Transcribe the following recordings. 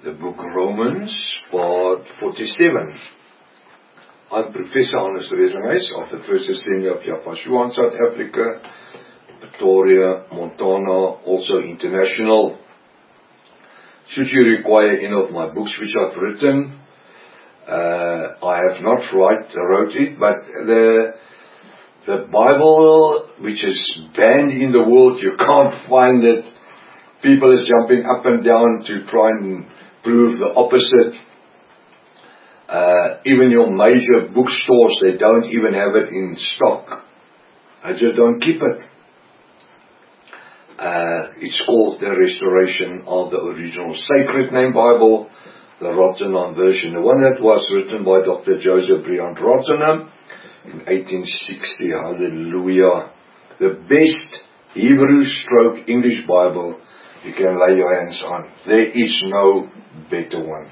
The book Romans, part 47. I'm Professor Hannes Rezemeis of the First Assembly of Yafashua in South Africa, Pretoria, Montana, also international. Should you require any of my books which I've written, I have not wrote it, but the Bible which is banned in the world, you can't find it. People is jumping up and down to try and prove the opposite. Even your major bookstores, they don't even have it in stock. I just don't keep it. It's called the Restoration of the Original Sacred Name Bible, the Rotherham version, the one that was written by Dr. Joseph Briand Rotherham in 1860. Hallelujah. The best Hebrew/English Bible you can lay your hands on. There is no better one.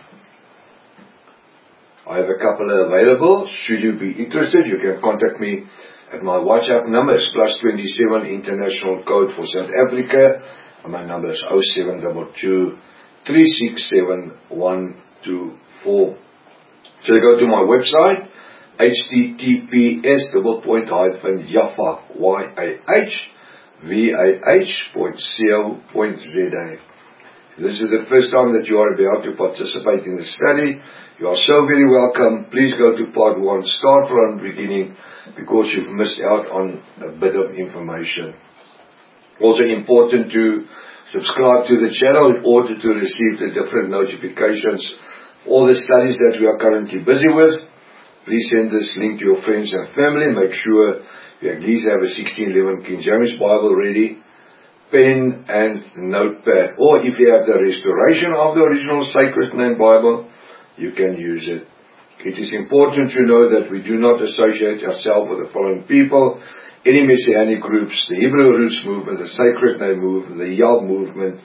I have a couple available. Should you be interested, you can contact me at my WhatsApp number. It's +27 international code for South Africa. And my number is 0722 367 124. So you go to my website, https://vah.co.za. This is the first time that you are about to participate in the study. You are so very welcome. Please go to part 1. Start from the beginning because you've missed out on a bit of information. Also important to subscribe to the channel in order to receive the different notifications. All the studies that we are currently busy with. Please send this link to your friends and family. Make sure you at least have a 1611 King James Bible ready, pen and notepad. Or if you have the Restoration of the Original Sacred Name Bible, you can use it. It is important to know that we do not associate ourselves with the following people: any Messianic groups, the Hebrew Roots Movement, the Sacred Name Movement, the Yah Movement.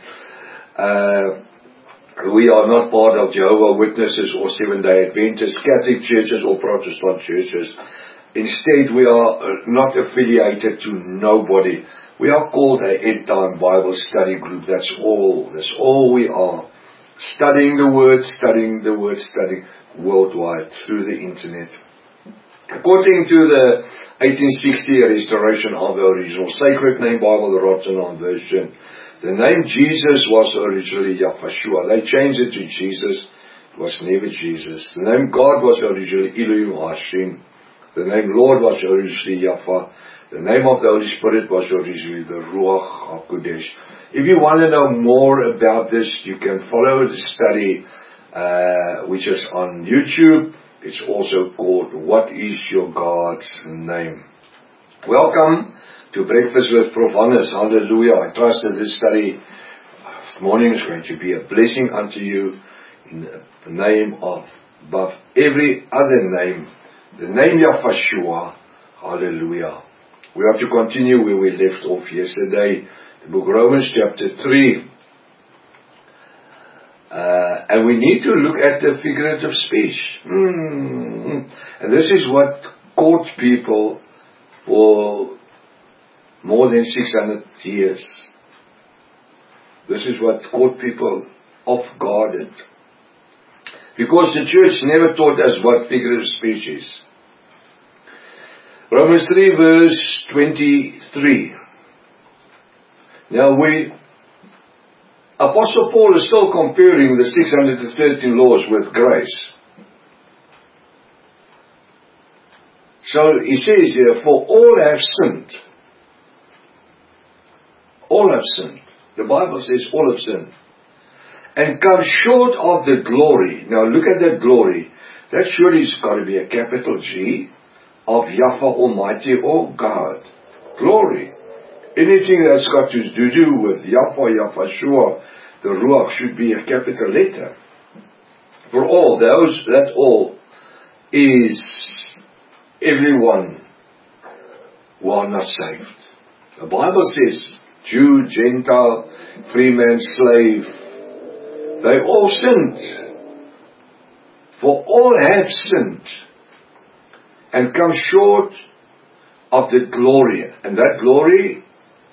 We are not part of Jehovah's Witnesses or Seventh-day Adventists, Catholic churches or Protestant churches. Instead, we are not affiliated to nobody. We are called an end-time Bible study group. That's all. That's all we are. Studying the Word, studying worldwide through the internet. According to the 1860 Restoration of the Original Sacred Name Bible, the Rotherham version, the name Jesus was originally Yafashua. They changed it to Jesus. It was never Jesus. The name God was originally Elohim Hashim. The name Lord was originally Yafa. The name of the Holy Spirit was originally the Ruach HaKodesh. If you want to know more about this, you can follow the study which is on YouTube. It's also called What is Your God's Name? Welcome to Breakfast with Prof. Hannes. Hallelujah. I trust that this study this morning is going to be a blessing unto you in the name of above every other name, the name Yafashua. Hallelujah. We have to continue where we left off yesterday, the book Romans chapter 3. And we need to look at the figurative speech. And this is what caught people for more than 600 years. This is what caught people off guarded. Because the church never taught us what figurative speech is. Romans 3 verse 23. Now Apostle Paul is still comparing the 613 laws with grace. So he says here, for all have sinned. All have sinned. The Bible says all have sinned. And come short of the glory. Now look at that glory. That surely has got to be a capital G of Yahweh Almighty or God. Glory. Anything that's got to do with Yahweh, Yafashua, the Ruach should be a capital letter. For all, that all is everyone who are not saved. The Bible says, Jew, Gentile, free man, slave, they all sinned. For all have sinned and come short of the glory. And that glory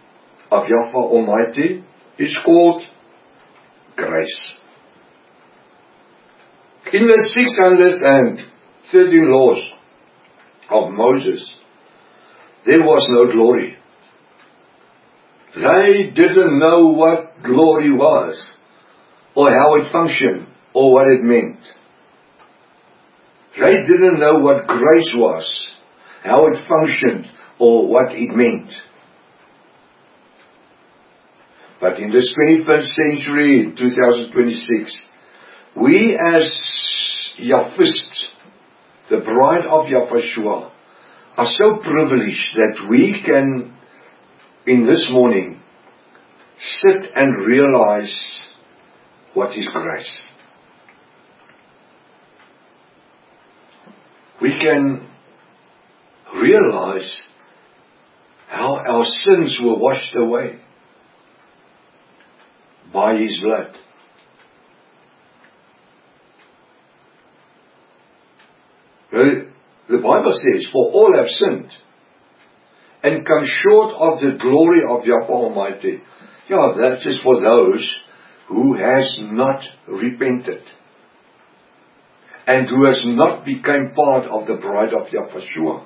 of Yahweh Almighty is called grace. In the 613 laws of Moses, there was no glory. They didn't know what glory was, or how it functioned, or what it meant. They didn't know what grace was, how it functioned, or what it meant. But in this 21st century, 2026, we as Yahwist, the bride of Yahweh, are so privileged that we can, in this morning, sit and realize what is grace. We can realize how our sins were washed away by His blood. The Bible says, for all have sinned and come short of the glory of Yahweh Almighty. Yeah, that is for those who has not repented and who has not become part of the bride of Yahweh.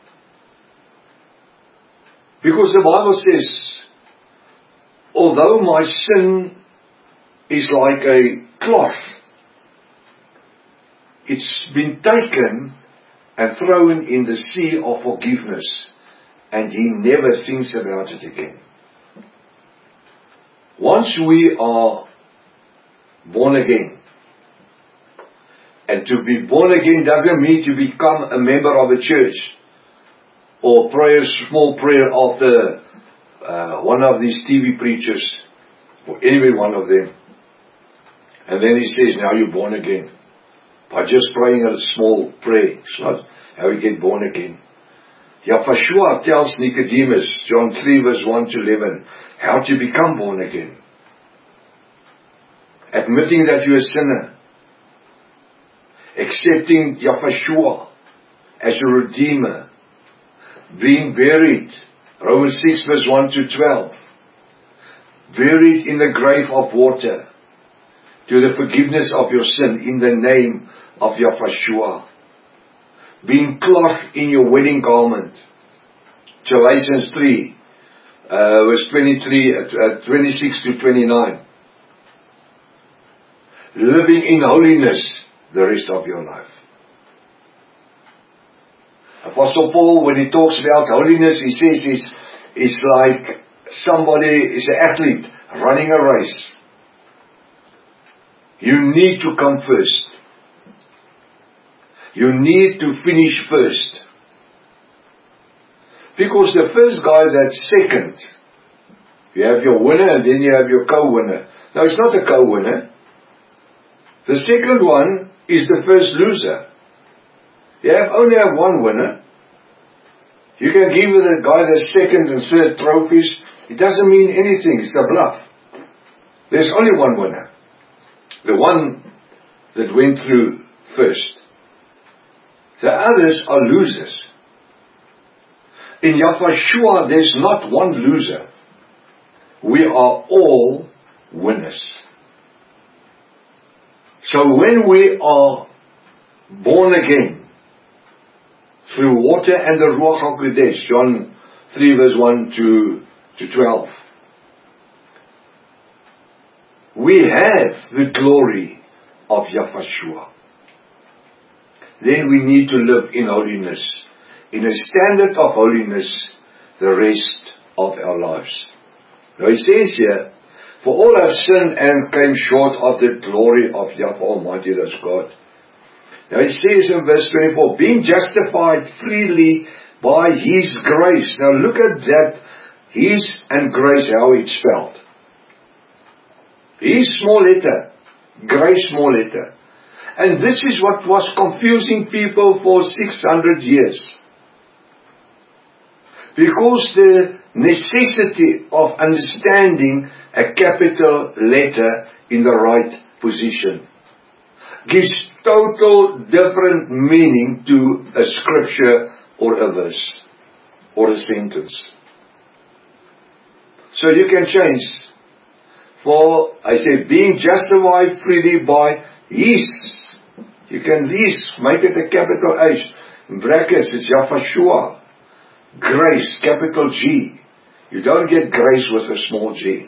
Because the Bible says, although my sin is like a cloth, it's been taken and thrown in the sea of forgiveness, and He never thinks about it again. Once we are born again, and to be born again doesn't mean to become a member of a church, or pray a small prayer after one of these TV preachers, or any one of them, and then he says, now you're born again. By just praying a small prayer. It's not how you get born again. Yahweh tells Nicodemus, John 3 verse 1 to 11, how to become born again. Admitting that you're a sinner. Accepting Yahweh as your Redeemer. Being buried. Romans 6 verse 1 to 12. Buried in the grave of water. To the forgiveness of your sin in the name of Yahweh. Being clothed in your wedding garment. Galatians 3, verse 26 to 29. Living in holiness the rest of your life. Apostle Paul, when he talks about holiness, he says it's like somebody is an athlete running a race. You need to come first. You need to finish first. Because the first guy that's second, you have your winner and then you have your co-winner. Now it's not a co-winner. The second one is the first loser. You only have one winner. You can give the guy the second and third trophies. It doesn't mean anything. It's a bluff. There's only one winner. The one that went through first. The others are losers. In Yahweh, there's not one loser. We are all winners. So when we are born again, through water and the Ruach HaKodesh, John 3 verse 1 to 12, we have the glory of Yahweh. Then we need to live in holiness, in a standard of holiness, the rest of our lives. Now he says here, for all have sinned and came short of the glory of Yahweh Almighty, that's God. Now he says in verse 24, being justified freely by His grace. Now look at that, His and grace, how it's spelled. His small letter, grace small letter. And this is what was confusing people for 600 years. Because the necessity of understanding a capital letter in the right position gives total different meaning to a scripture or a verse or a sentence. So you can change. For, I say, being justified freely by His You can make it a capital H. In brackets, it's Yahweh. Grace, capital G. You don't get grace with a small g.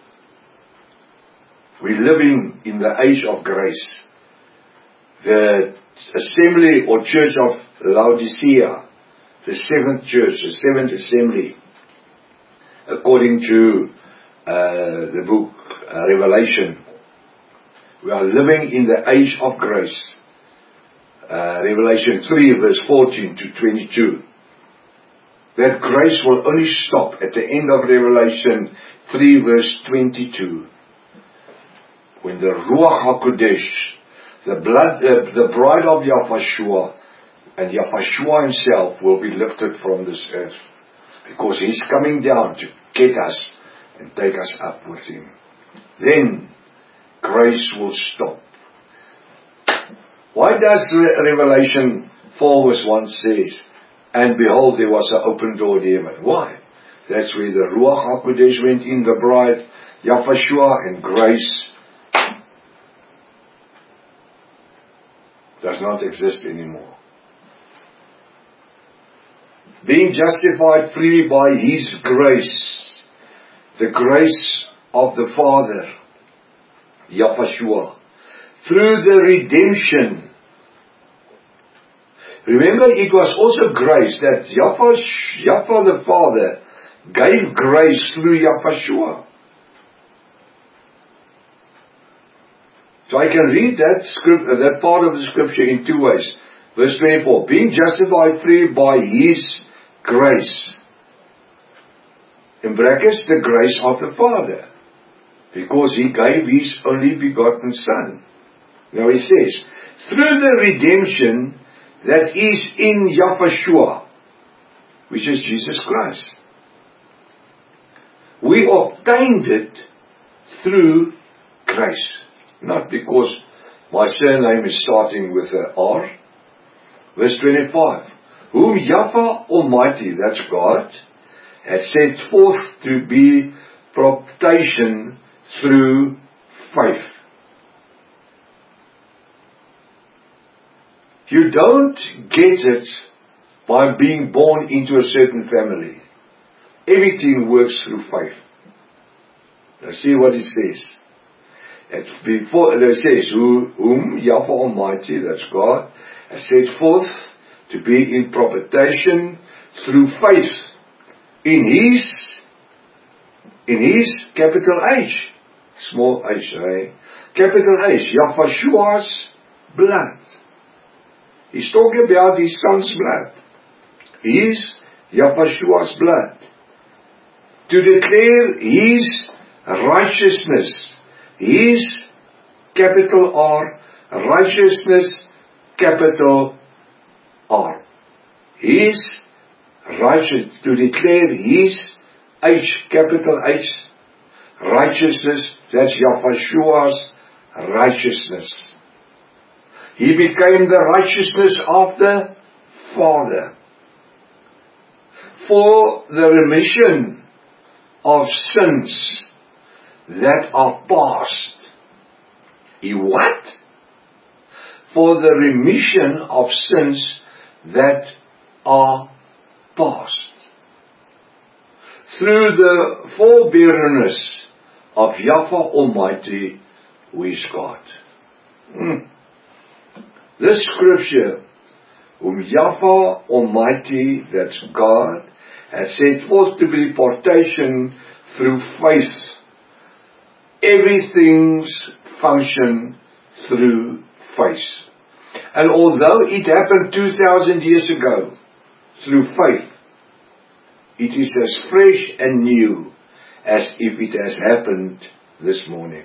We're living in the age of grace. The assembly or church of Laodicea, the seventh church, the seventh assembly, according to the book Revelation, we are living in the age of grace. Revelation 3 verse 14 to 22. That grace will only stop at the end of Revelation 3 verse 22. When the Ruach HaKodesh, the bride of Yahweh, and Yahweh himself will be lifted from this earth. Because he's coming down to get us and take us up with him. Then grace will stop. Why does Revelation 4 verse 1 says, and behold, there was an open door in heaven? Why? That's where the Ruach HaKodesh went in, the bride, Yahweh, and grace does not exist anymore. Being justified freely by His grace, the grace of the Father, Yahweh, through the redemption. Remember, it was also grace that Yahweh the Father gave grace through Yahweh. So I can read that part of the scripture in two ways. Verse 24, being justified freely by His grace. In brackets, the grace of the Father. Because He gave His only begotten Son. Now He says, through the redemption that is in Yahweh, which is Jesus Christ. We obtained it through grace. Not because my surname is starting with an R. Verse 25. Whom Yahweh Almighty, that's God, has set forth to be propitiation through faith. You don't get it by being born into a certain family. Everything works through faith. Now see what it says. It says, whom Yahweh Almighty, that's God, has set forth to be in propitiation through faith in His capital H, small h, capital H, Yahweh's blood. He's talking about His Son's blood. Yahweh's blood. To declare His righteousness. His, capital R, righteousness, capital R. His righteousness, to declare His H, capital H, righteousness, that's Yahweh's righteousness. He became the righteousness of the Father for the remission of sins that are past. He what? For the remission of sins that are past. Through the forbearance of Yahweh Almighty, who is God. This scripture, whom Yahweh Almighty, that's God, has set forth to be propitiation through faith. Everything's function through faith. And although it happened 2,000 years ago, through faith, it is as fresh and new as if it has happened this morning.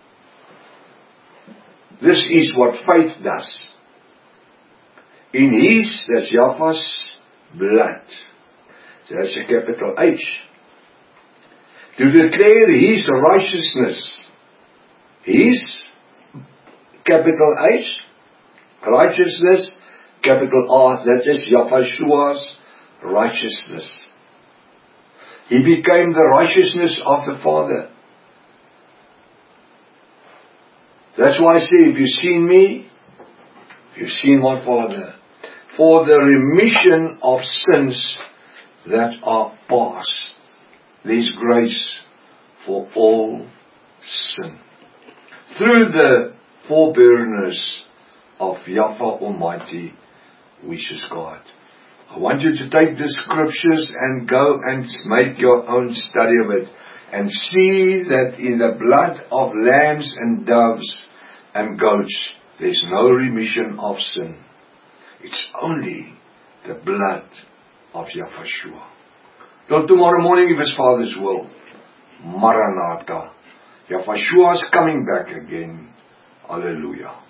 This is what faith does. In His, that's Yahweh's blood. So that's a capital H. To declare His righteousness. His, capital H, righteousness, capital R, that is Yahweh's righteousness. He became the righteousness of the Father. That's why I say, if you've seen me, You see, my Father, for the remission of sins that are past. There's grace for all sin. Through the forbearance of Yahweh Almighty, which is God. I want you to take the scriptures and go and make your own study of it. And see that in the blood of lambs and doves and goats, there's no remission of sin. It's only the blood of Yahshua. Till tomorrow morning, if His Father's will. Maranatha. Yahshua is coming back again. Hallelujah.